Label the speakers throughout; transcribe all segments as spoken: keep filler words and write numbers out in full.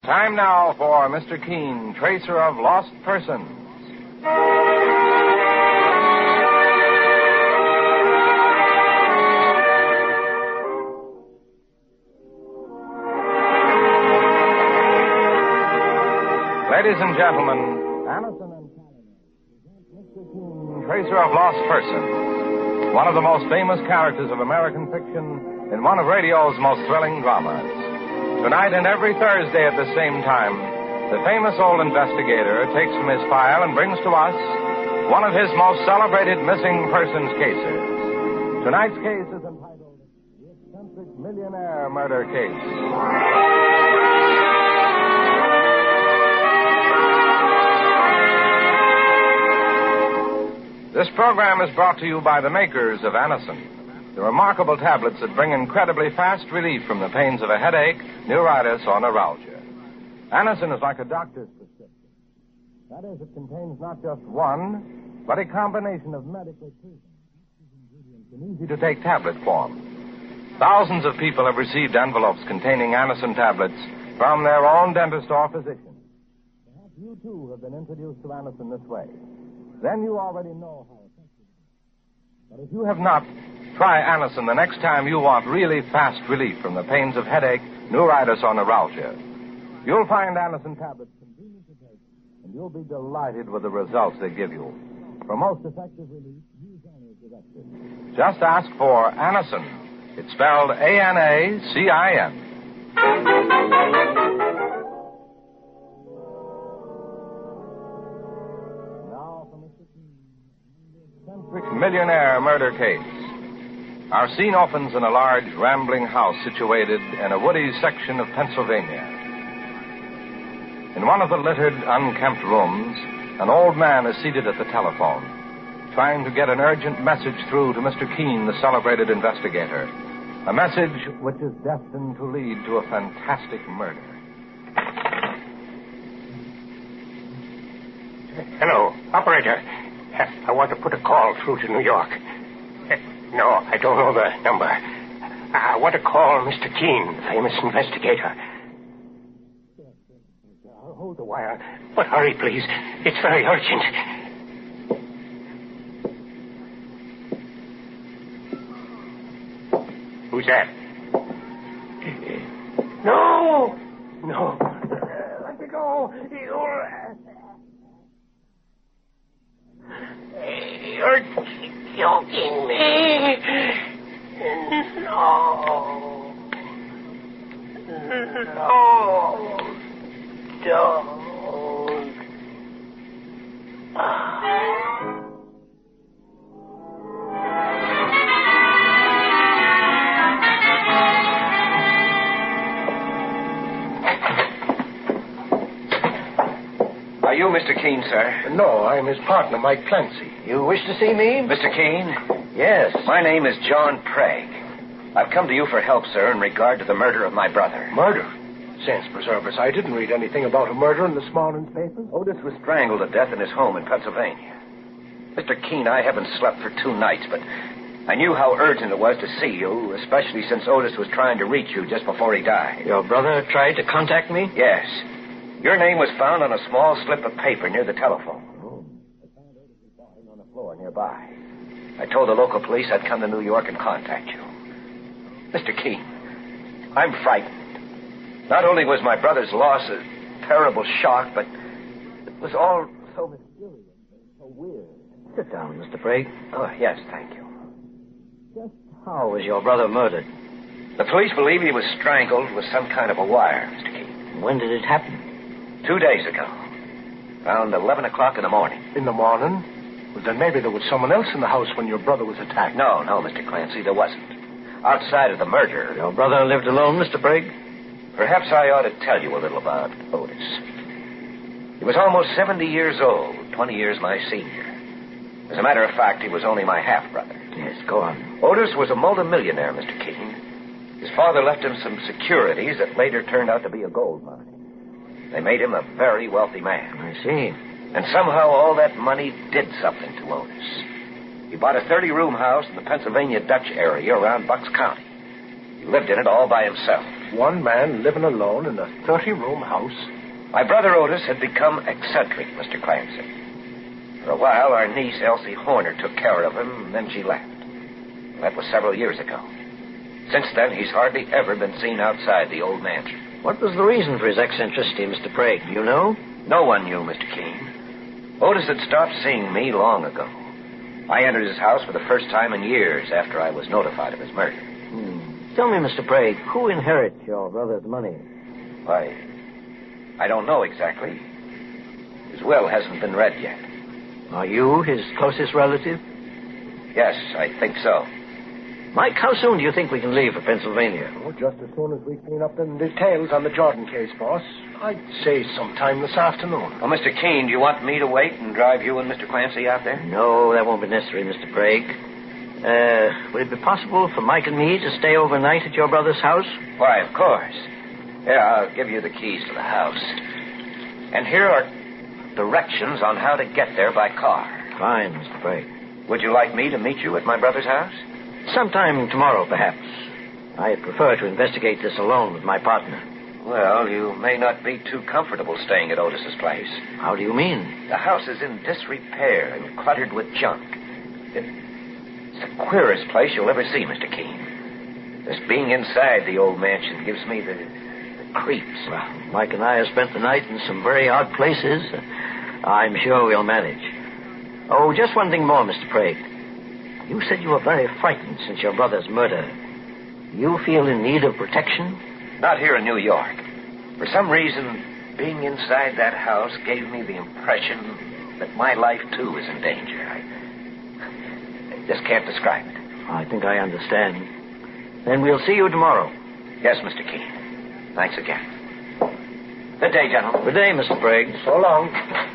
Speaker 1: Time now for Mister Keene, Tracer of Lost Persons. Ladies and gentlemen, Anison and Callahan present Mister Keene, Tracer of Lost Persons, one of the most famous characters of American fiction in one of radio's most thrilling dramas. Tonight and every Thursday at the same time, the famous old investigator takes from his file and brings to us one of his most celebrated missing persons cases. Tonight's case is entitled The Eccentric Millionaire Murder Case. This program is brought to you by the makers of Anison, the remarkable tablets that bring incredibly fast relief from the pains of a headache, neuritis, or neuralgia. Anison is like a doctor's prescription. That is, it contains not just one, but a combination of medically proven ingredients in easy-to-take tablet form. Thousands of people have received envelopes containing Anison tablets from their own dentist or physician. Perhaps you, too, have been introduced to Anison this way. Then you already know how effective it is. But if you have not, try Anison the next time you want really fast relief from the pains of headache, neuritis, or neuralgia. You'll find Anison tablets convenient to take, and you'll be delighted with the results they give you. For most effective relief, use only as directed. Just ask for Anison. It's spelled A N A C I N. Millionaire murder case. Our scene opens in a large, rambling house situated in a woody section of Pennsylvania. In one of the littered, unkempt rooms, an old man is seated at the telephone, trying to get an urgent message through to Mister Keene, the celebrated investigator. A message which is destined to lead to a fantastic murder.
Speaker 2: Hello, operator. I want to put a call through to New York. No, I don't know the number. I want to call Mister Keene, the famous investigator. I'll hold the wire, but hurry, please. It's very urgent. Who's that? No! No. Let me go. You'll... You're joking me. No. No. Don't. Ah.
Speaker 3: Are you Mister Keene, sir?
Speaker 2: No, I'm his partner, Mike Clancy.
Speaker 3: You wish to see me? Mister Keene?
Speaker 2: Yes.
Speaker 3: My name is John Prague. I've come to you for help, sir, in regard to the murder of my brother.
Speaker 2: Murder? Saints preserve us. I didn't read anything about a murder in this morning's paper.
Speaker 3: Otis was strangled to death in his home in Pennsylvania. Mister Keene, I haven't slept for two nights, but I knew how urgent it was to see you, especially since Otis was trying to reach you just before he died.
Speaker 4: Your brother tried to contact me?
Speaker 3: Yes. Your name was found on a small slip of paper near the telephone.
Speaker 4: Oh.
Speaker 3: I found Otis' body on the floor nearby. I told the local police I'd come to New York and contact you. Mister Keene, I'm frightened. Not only was my brother's loss a terrible shock, but it was all so mysterious and so weird.
Speaker 4: Sit down, Mister Prague.
Speaker 3: Oh, yes, thank you.
Speaker 4: Just how was your brother murdered?
Speaker 3: The police believe he was strangled with some kind of a wire, Mister Keene.
Speaker 4: When did it happen?
Speaker 3: Two days ago. Around eleven o'clock in the morning.
Speaker 2: In the morning? Well, then maybe there was someone else in the house when your brother was attacked.
Speaker 3: No, no, Mister Clancy, there wasn't. Outside of the murder...
Speaker 4: Your brother lived alone, Mister Prague?
Speaker 3: Perhaps I ought to tell you a little about Otis. He was almost seventy years old, twenty years my senior. As a matter of fact, he was only my half-brother.
Speaker 4: Yes, go on.
Speaker 3: Otis was a multimillionaire, Mister Keene. His father left him some securities that later turned out to be a gold mine. They made him a very wealthy man.
Speaker 4: I see.
Speaker 3: And somehow all that money did something to Otis. He bought a thirty-room house in the Pennsylvania Dutch area around Bucks County. He lived in it all by himself.
Speaker 2: one man living alone in a thirty-room house.
Speaker 3: My brother Otis had become eccentric, Mister Clancy. For a while, our niece, Elsie Horner, took care of him, and then she left. That was several years ago. Since then, he's hardly ever been seen outside the old mansion.
Speaker 4: What was the reason for his eccentricity, Mister Prague? Do you know?
Speaker 3: No one knew, Mister Keene. Otis had stopped seeing me long ago. I entered his house for the first time in years after I was notified of his murder.
Speaker 4: Hmm. Tell me, Mister Prague, who inherits your brother's money?
Speaker 3: Why, I don't know exactly. His will hasn't been read yet.
Speaker 4: Are you his closest relative?
Speaker 3: Yes, I think so.
Speaker 4: Mike, how soon do you think we can leave for Pennsylvania?
Speaker 2: Oh, just as soon as we clean up the details on the Jordan case, boss. I'd say sometime this afternoon.
Speaker 3: Well, Mister Keene, do you want me to wait and drive you and Mister Clancy out there?
Speaker 4: No, that won't be necessary, Mister Prague. Uh, would it be possible for Mike and me to stay overnight at your brother's house?
Speaker 3: Why, of course. Here, I'll give you the keys to the house. And here are directions on how to get there by car.
Speaker 4: Fine, Mister Prague.
Speaker 3: Would you like me to meet you at my brother's house?
Speaker 4: Sometime tomorrow, perhaps. I prefer to investigate this alone with my partner.
Speaker 3: Well, you may not be too comfortable staying at Otis's place.
Speaker 4: How do you mean?
Speaker 3: The house is in disrepair and cluttered with junk. It, it's the queerest place you'll ever see, Mister Keene. Just being inside the old mansion gives me the, the creeps.
Speaker 4: Well, Mike and I have spent the night in some very odd places. I'm sure we'll manage. Oh, just one thing more, Mister Prague. You said you were very frightened since your brother's murder. You feel in need of protection?
Speaker 3: Not here in New York. For some reason, being inside that house gave me the impression that my life, too, is in danger. I, I just can't describe it.
Speaker 4: I think I understand. Then we'll see you tomorrow.
Speaker 3: Yes, Mister Keene. Thanks again. Good day, gentlemen.
Speaker 4: Good day, Mister Prague.
Speaker 2: So long.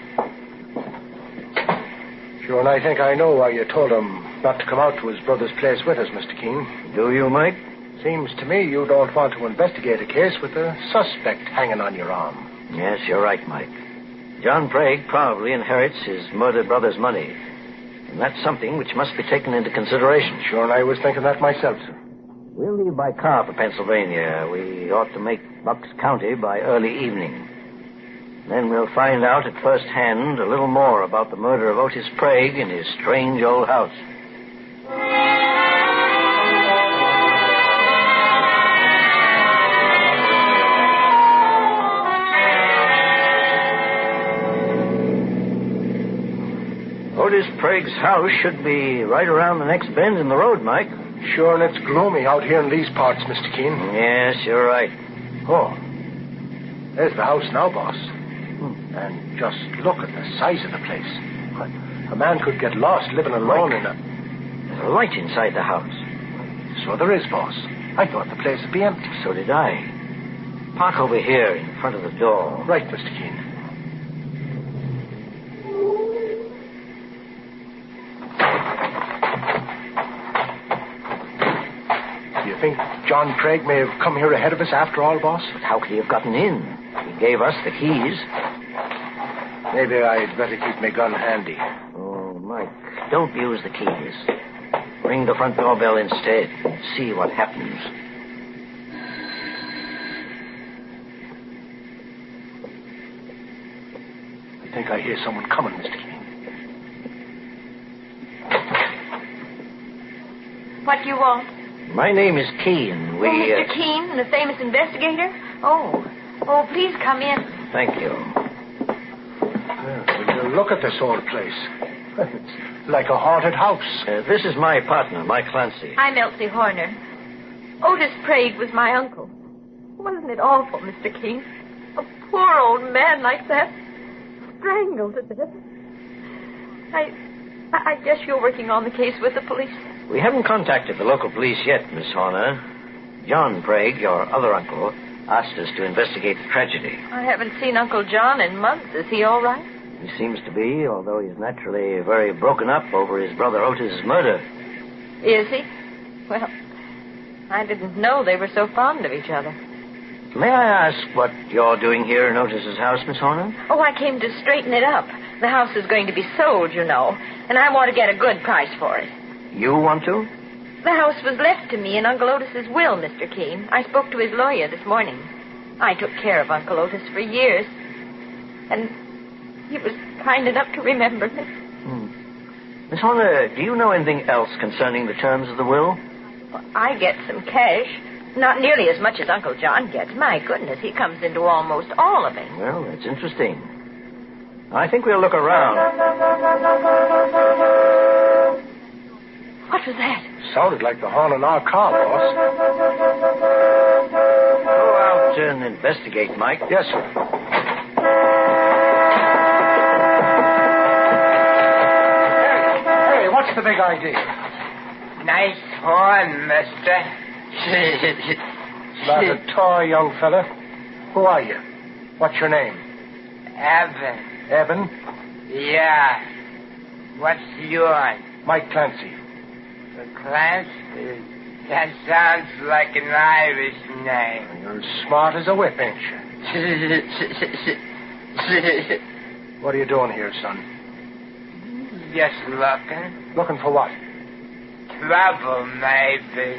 Speaker 2: Sure, and I think I know why you told him not to come out to his brother's place with us, Mister Keene.
Speaker 4: Do you, Mike?
Speaker 2: Seems to me you don't want to investigate a case with a suspect hanging on your arm.
Speaker 4: Yes, you're right, Mike. John Prague probably inherits his murdered brother's money. And that's something which must be taken into consideration.
Speaker 2: Sure, and I was thinking that myself, sir.
Speaker 4: We'll leave by car for Pennsylvania. We ought to make Bucks County by early evening. Then we'll find out at first hand a little more about the murder of Otis Prague in his strange old house. Otis Prague's house should be right around the next bend in the road, Mike.
Speaker 2: Sure, and it's gloomy out here in these parts, Mister Keene.
Speaker 4: Yes, you're right.
Speaker 2: Oh, there's the house now, boss. Hmm. And just look at the size of the place. A man could get lost living alone
Speaker 4: Mike,
Speaker 2: in a...
Speaker 4: There's a light inside the house.
Speaker 2: So there is, boss. I thought the place would be empty.
Speaker 4: So did I. Park over here in front of the door.
Speaker 2: Right, Mister Keene. Do you think John Prague may have come here ahead of us after all, boss?
Speaker 4: But how could he have gotten in? He gave us the keys.
Speaker 2: Maybe I'd better keep my gun handy.
Speaker 4: Oh, Mike, don't use the keys. Ring the front doorbell instead and see what happens.
Speaker 2: I think I hear someone coming, Mister Keene.
Speaker 5: What do you want?
Speaker 4: My name is Keene. We,
Speaker 5: oh, Mister
Speaker 4: uh...
Speaker 5: Keene, the famous investigator? Oh. Oh, please come in.
Speaker 4: Thank you.
Speaker 2: Yeah, will you look at this old place? It's like a haunted house.
Speaker 4: Uh, this is my partner, Mike Clancy.
Speaker 5: I'm Elsie Horner. Otis Prague was my uncle. Wasn't it awful, Mister Keene? A poor old man like that, strangled to death. I, I guess you're working on the case with the police.
Speaker 4: We haven't contacted the local police yet, Miss Horner. John Prague, your other uncle, asked us to investigate the tragedy.
Speaker 5: I haven't seen Uncle John in months. Is he all right?
Speaker 4: He seems to be, although he's naturally very broken up over his brother Otis's murder.
Speaker 5: Is he? Well, I didn't know they were so fond of each other.
Speaker 4: May I ask what you're doing here in Otis's house, Miss Horner?
Speaker 5: Oh, I came to straighten it up. The house is going to be sold, you know, and I want to get a good price for it.
Speaker 4: You want to?
Speaker 5: The house was left to me in Uncle Otis's will, Mister Keene. I spoke to his lawyer this morning. I took care of Uncle Otis for years. And he was kind enough to remember me.
Speaker 4: Hmm. Miss Horner, do you know anything else concerning the terms of the will?
Speaker 5: Well, I get some cash. Not nearly as much as Uncle John gets. My goodness, he comes into almost all of it.
Speaker 4: Well, that's interesting. I think we'll look around.
Speaker 5: What was that?
Speaker 2: Sounded like the horn in our car, boss.
Speaker 4: Go out and investigate, Mike.
Speaker 2: Yes, sir. Hey, hey, what's the big idea?
Speaker 6: Nice horn, mister.
Speaker 2: Not a toy, young fella. Who are you? What's your name?
Speaker 6: Evan.
Speaker 2: Evan?
Speaker 6: Yeah. What's yours?
Speaker 2: Mike Clancy.
Speaker 6: Clancy? That sounds like an Irish name.
Speaker 2: You're as smart as a whip, ain't you? What are you doing here, son?
Speaker 6: Just looking.
Speaker 2: Looking for what?
Speaker 6: Trouble, maybe.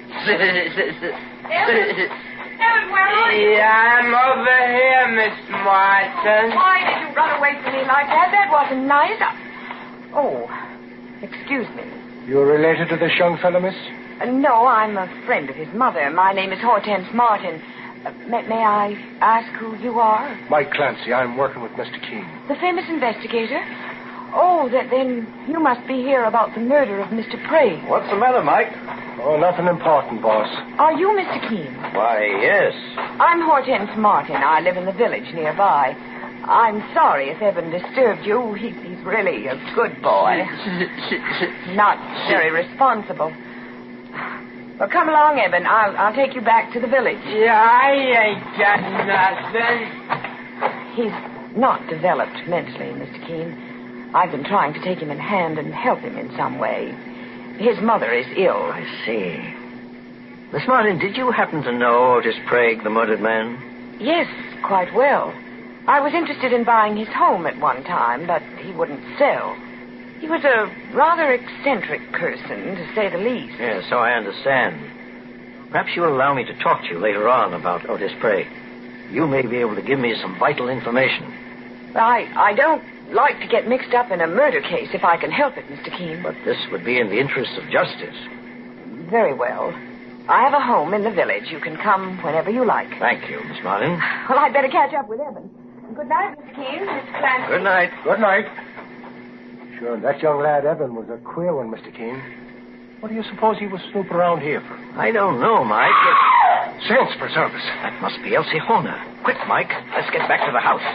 Speaker 5: Evan, where are you?
Speaker 6: Yeah, I'm over here, Miss Martin.
Speaker 5: Why did you run away from me like that? That wasn't nice. I... Oh, excuse me.
Speaker 2: You're related to this young fella, miss?
Speaker 7: Uh, no, I'm a friend of his mother. My name is Hortense Martin. Uh, may, may I ask who you are?
Speaker 2: Mike Clancy. I'm working with Mister Keene.
Speaker 7: The famous investigator? Oh, that, then you must be here about the murder of Mister Prague.
Speaker 4: What's the matter, Mike?
Speaker 2: Oh, nothing important, boss.
Speaker 7: Are you Mister Keene?
Speaker 4: Why, yes.
Speaker 7: I'm Hortense Martin. I live in the village nearby. I'm sorry if Evan disturbed you. He, he's really a good boy. Not very responsible. Well, come along, Evan. I'll, I'll take you back to the village.
Speaker 6: Yeah, I ain't got nothing.
Speaker 7: He's not developed mentally, Mister Keene. I've been trying to take him in hand and help him in some way. His mother is ill.
Speaker 4: I see. Miss Martin, did you happen to know Otis Prague, the murdered man?
Speaker 7: Yes, quite well. I was interested in buying his home at one time, but he wouldn't sell. He was a rather eccentric person, to say the least.
Speaker 4: Yes, so I understand. Perhaps you'll allow me to talk to you later on about Otis Prague. You may be able to give me some vital information.
Speaker 7: I, I don't like to get mixed up in a murder case if I can help it, Mister Keene.
Speaker 4: But this would be in the interest of justice.
Speaker 7: Very well. I have a home in the village. You can come whenever you like.
Speaker 4: Thank you, Miss Martin.
Speaker 7: Well, I'd better catch up with Evan. Good night, Mister Keene. Miss Clancy.
Speaker 4: Good night.
Speaker 2: Good night. Sure, that young lad Evan was a queer one, Mister Keene. What do you suppose he was snooping around here for?
Speaker 4: I don't know, Mike.
Speaker 2: Saints preserve us.
Speaker 4: That must be Elsie Horner. Quick, Mike. Let's get back to the house.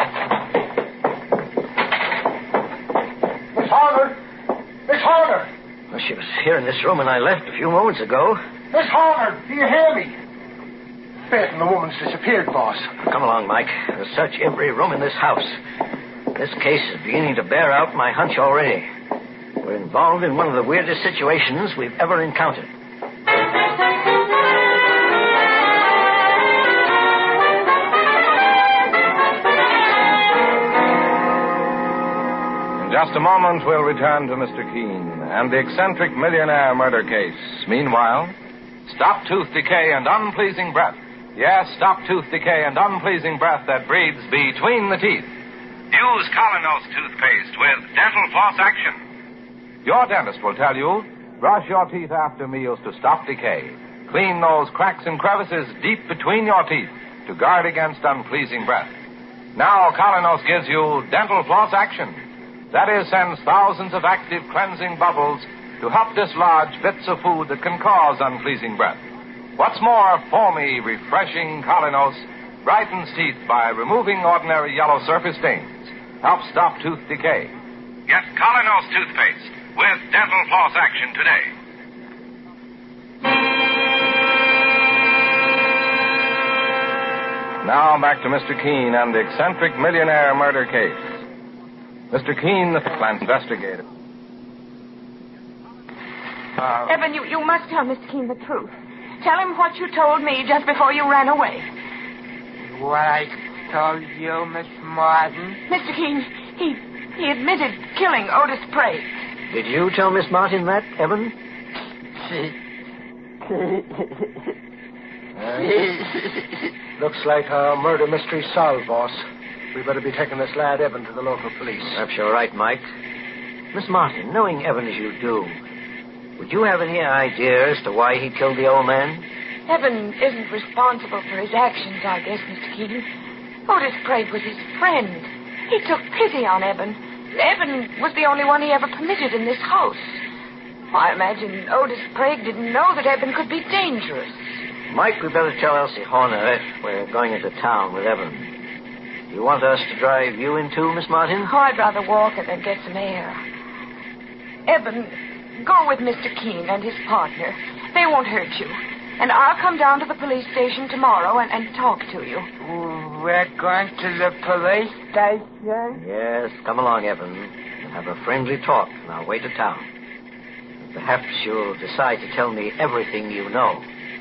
Speaker 2: Miss Horner! Miss Horner!
Speaker 4: Well, she was here in this room when I left a few moments ago.
Speaker 2: Miss Horner, do you hear me? Faith, and the woman's disappeared, boss.
Speaker 4: Come along, Mike. We'll search every room in this house. This case is beginning to bear out my hunch already. We're involved in one of the weirdest situations we've ever encountered.
Speaker 1: In just a moment, we'll return to Mister Keene and the eccentric millionaire murder case. Meanwhile, stop tooth decay and unpleasing breath. Yes, stop tooth decay and unpleasing breath that breeds between the teeth. Use Colinos toothpaste with dental floss action. Your dentist will tell you, brush your teeth after meals to stop decay. Clean those cracks and crevices deep between your teeth to guard against unpleasing breath. Now Colinos gives you dental floss action. That is, sends thousands of active cleansing bubbles to help dislodge bits of food that can cause unpleasing breath. What's more, foamy, refreshing Colinos brightens teeth by removing ordinary yellow surface stains. Helps stop tooth decay. Get Colinos toothpaste with dental floss action today. Now back to Mister Keene and the eccentric millionaire murder case. Mister Keene, the plant investigator.
Speaker 7: Uh, Evan, you, you must tell Mister Keene the truth. Tell him what you told me just before you ran away.
Speaker 6: What I told you, Miss Martin?
Speaker 7: Mister Keene, he, he admitted killing Otis Prague.
Speaker 4: Did you tell Miss Martin that, Evan?
Speaker 8: Uh, looks like our murder mystery solved, boss. We better be taking this lad Evan to the local police.
Speaker 4: Perhaps you're right, Mike. Miss Martin, knowing Evan as you do, would you have any idea as to why he killed the old man?
Speaker 7: Evan isn't responsible for his actions, I guess, Mister Keaton. Otis Sprague was his friend. He took pity on Evan. Evan was the only one he ever permitted in this house. I imagine Otis Sprague didn't know that Evan could be dangerous.
Speaker 4: Mike, we better tell Elsie Horner we're going into town with Evan. You want us to drive you in too, Miss Martin?
Speaker 7: Oh, I'd rather walk it than get some air. Evan, go with Mister Keene and his partner. They won't hurt you. And I'll come down to the police station tomorrow and, and talk to you.
Speaker 6: We're going to the police station?
Speaker 4: Yes, come along, Evan. We'll have a friendly talk on our way to town. Perhaps you'll decide to tell me everything you know.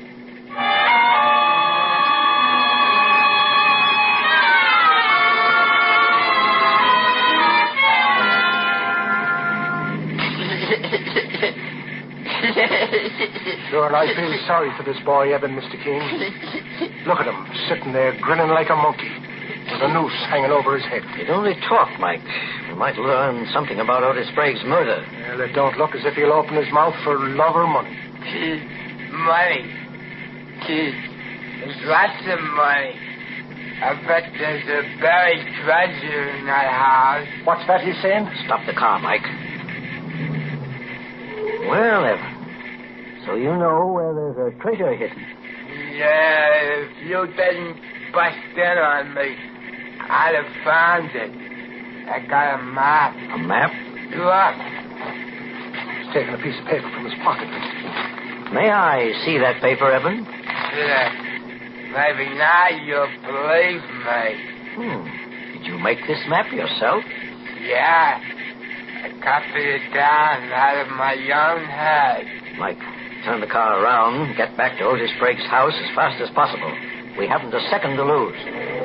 Speaker 8: Sure, I feel sorry for this boy, Evan, Mister Keene. Look at him, sitting there grinning like a monkey, with a noose hanging over his head.
Speaker 4: You'd only talk, Mike. We might learn something about Otis Sprague's murder.
Speaker 8: Well, it don't look as if he'll open his mouth for love or money.
Speaker 6: Money. There's lots of money. I bet there's a buried treasure in that house.
Speaker 8: What's that he's saying?
Speaker 4: Stop the car, Mike. Well, Evan, so you know where there's a treasure hidden.
Speaker 6: Yeah, if you didn't bust in on me, I'd have found it. I got a map.
Speaker 4: A map?
Speaker 6: Look.
Speaker 8: He's taking a piece of paper from his pocket.
Speaker 4: May I see that paper, Evan?
Speaker 6: Yeah. Maybe now you'll believe me.
Speaker 4: Hmm. Did you make this map yourself?
Speaker 6: Yeah. I copied it down out of my own head.
Speaker 4: Mike, turn the car around, get back to Otis Sprague's house as fast as possible. We haven't a second to lose.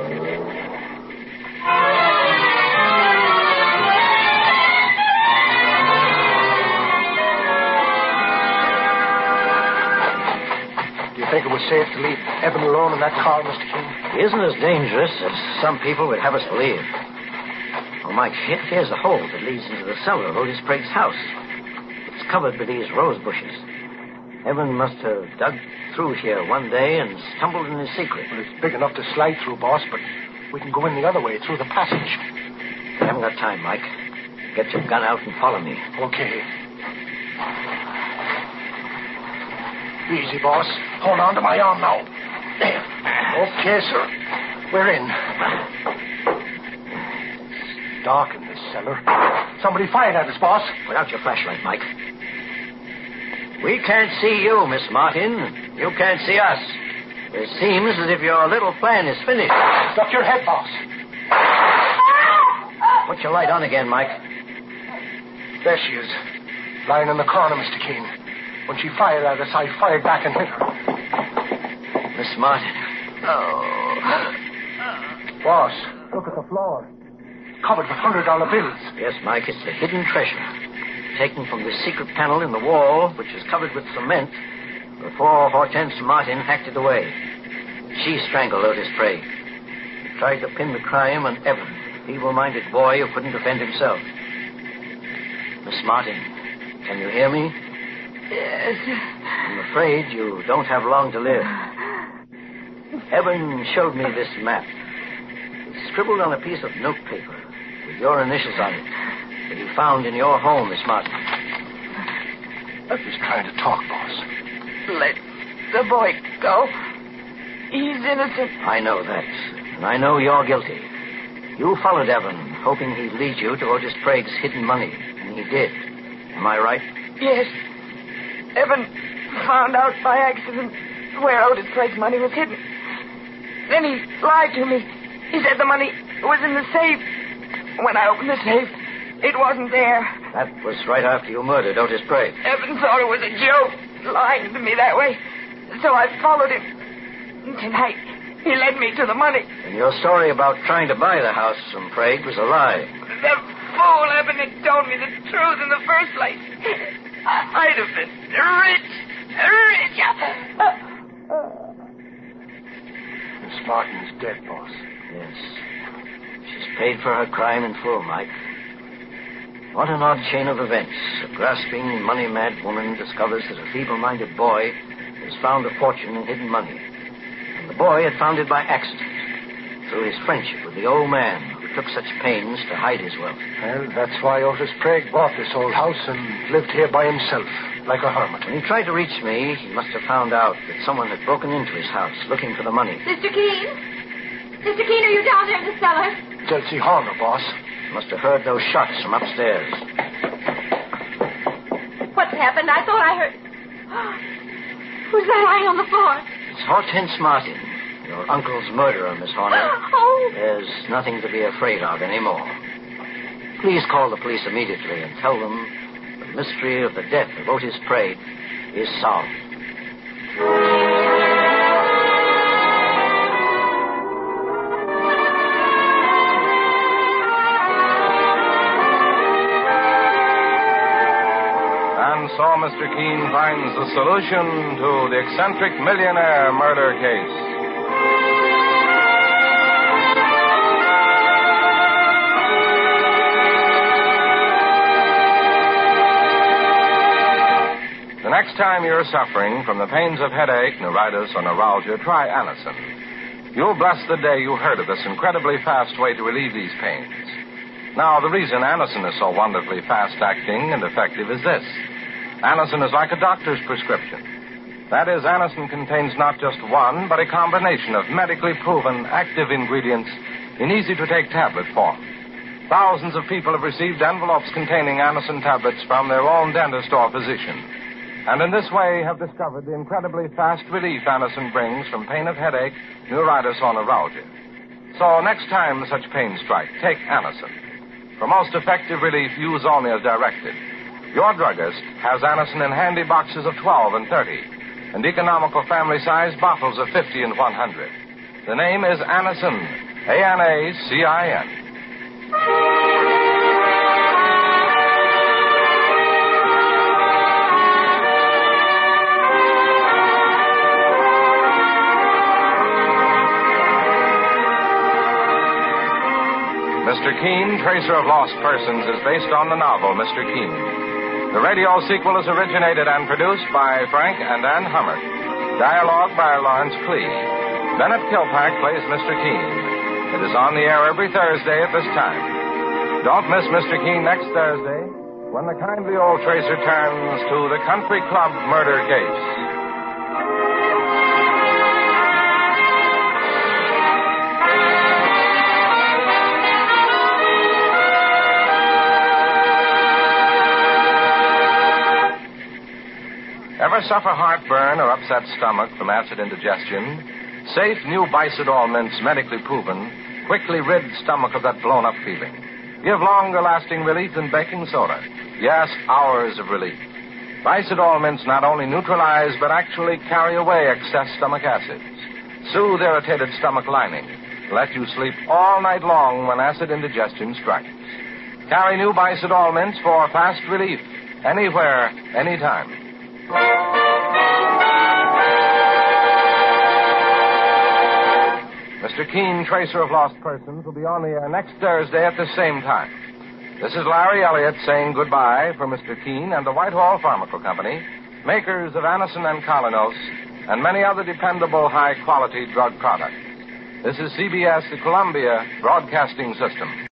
Speaker 8: Do you think it was safe to leave Evan alone in that car, Mister Keene?
Speaker 4: He isn't as dangerous as some people would have us believe. Oh, Mike, here, here's the hole that leads into the cellar of Otis Sprague's house. It's covered with these rose bushes. Evan must have dug through here one day and stumbled in his secret.
Speaker 8: Well, it's big enough to slide through, boss, but we can go in the other way, through the passage.
Speaker 4: We haven't got time, Mike. Get your gun out and follow me.
Speaker 8: Okay. Easy, boss. Hold on to my arm now. There. Okay, sir. We're in. It's dark in this cellar. Somebody fired at us, boss.
Speaker 4: Put out your flashlight, Mike. We can't see you, Miss Martin. You can't see us. It seems as if your little plan is finished.
Speaker 8: Duck your head, boss.
Speaker 4: Put your light on again, Mike.
Speaker 8: There she is. Lying in the corner, Mister Keene. When she fired at us, I fired back and hit her.
Speaker 4: Miss Martin.
Speaker 7: Oh.
Speaker 8: Boss, look at the floor. Covered with hundred dollar bills.
Speaker 4: Yes, Mike, it's the hidden treasure. Taken from the secret panel in the wall, which is covered with cement, before Hortense Martin hacked it away. She strangled Otis Sprague. Tried to pin the crime on Evan, a feeble-minded boy who couldn't defend himself. Miss Martin, can you hear me?
Speaker 7: Yes.
Speaker 4: I'm afraid you don't have long to live. Evan showed me this map. It's scribbled on a piece of notepaper with your initials on it that he found in your home, Miss Martin.
Speaker 8: He's trying to talk, boss.
Speaker 7: Let the boy go. He's innocent.
Speaker 4: I know that. And I know you're guilty. You followed Evan, hoping he'd lead you to Otis Sprague's hidden money. And he did. Am I right?
Speaker 7: Yes. Evan found out by accident where Otis Sprague's money was hidden. Then he lied to me. He said the money was in the safe. When I opened the safe, it wasn't there.
Speaker 4: That was right after you murdered Otis Sprague.
Speaker 7: Evan thought it was a joke, lying to me that way. So I followed him. Tonight, he led me to the money.
Speaker 4: And your story about trying to buy the house from Sprague was a lie.
Speaker 7: The fool Evan had told me the truth in the first place. I- I'd have been rich.
Speaker 8: Miss Martin's dead, boss.
Speaker 4: Yes. She's paid for her crime in full, Mike. What an odd chain of events. A grasping, money-mad woman discovers that a feeble-minded boy has found a fortune in hidden money. And the boy had found it by accident, through his friendship with the old man who took such pains to hide his wealth.
Speaker 8: Well, that's why Otis Sprague bought this old house and lived here by himself, like a hermit.
Speaker 4: When he tried to reach me, he must have found out that someone had broken into his house looking for the money.
Speaker 5: Mister Keene? Mister Keene, are you down there in the cellar?
Speaker 8: Chelsea Horner, boss.
Speaker 4: He must have heard those shots from upstairs.
Speaker 5: What's happened? I thought I heard... Who's that lying on the floor?
Speaker 4: It's Hortense Martin, your uncle's murderer, Miss Horner.
Speaker 5: Oh!
Speaker 4: There's nothing to be afraid of anymore. Please call the police immediately and tell them the mystery of the death of Otis Sprague is solved.
Speaker 1: And so Mister Keene finds the solution to the eccentric millionaire murder case. The next time you're suffering from the pains of headache, neuritis, or neuralgia, try Anacin. You'll bless the day you heard of this incredibly fast way to relieve these pains. Now, the reason Anacin is so wonderfully fast-acting and effective is this. Anacin is like a doctor's prescription. That is, Anacin contains not just one, but a combination of medically proven active ingredients in easy-to-take tablet form. Thousands of people have received envelopes containing Anacin tablets from their own dentist or physician, and in this way have discovered the incredibly fast relief Anacin brings from pain of headache, neuritis, or neuralgia. So next time such pain strike, take Anacin. For most effective relief, use only as directed. Your druggist has Anacin in handy boxes of twelve and thirty, and economical family-sized bottles of fifty and one hundred. The name is Anacin, A N A C I N. Mister Keene, Tracer of Lost Persons, is based on the novel Mister Keene. The radio sequel is originated and produced by Frank and Ann Hummert. Dialogue by Lawrence Clee. Bennett Kilpack plays Mister Keene. It is on the air every Thursday at this time. Don't miss Mister Keene next Thursday, when the kindly old tracer turns to the Country Club murder case. Ever suffer heartburn or upset stomach from acid indigestion? Safe new Bicidol mints, medically proven, quickly rid stomach of that blown-up feeling. Give longer-lasting relief than baking soda. Yes, hours of relief. Bicidol mints not only neutralize, but actually carry away excess stomach acids. Soothe irritated stomach lining. Let you sleep all night long when acid indigestion strikes. Carry new Bicidol mints for fast relief. Anywhere, anytime. Mister Keene, Tracer of Lost Persons, will be on the air next Thursday at the same time. This is Larry Elliott saying goodbye for Mister Keene and the Whitehall Pharmaceutical Company, makers of Anacin and Colinos, and many other dependable high-quality drug products. This is C B S, the Columbia Broadcasting System.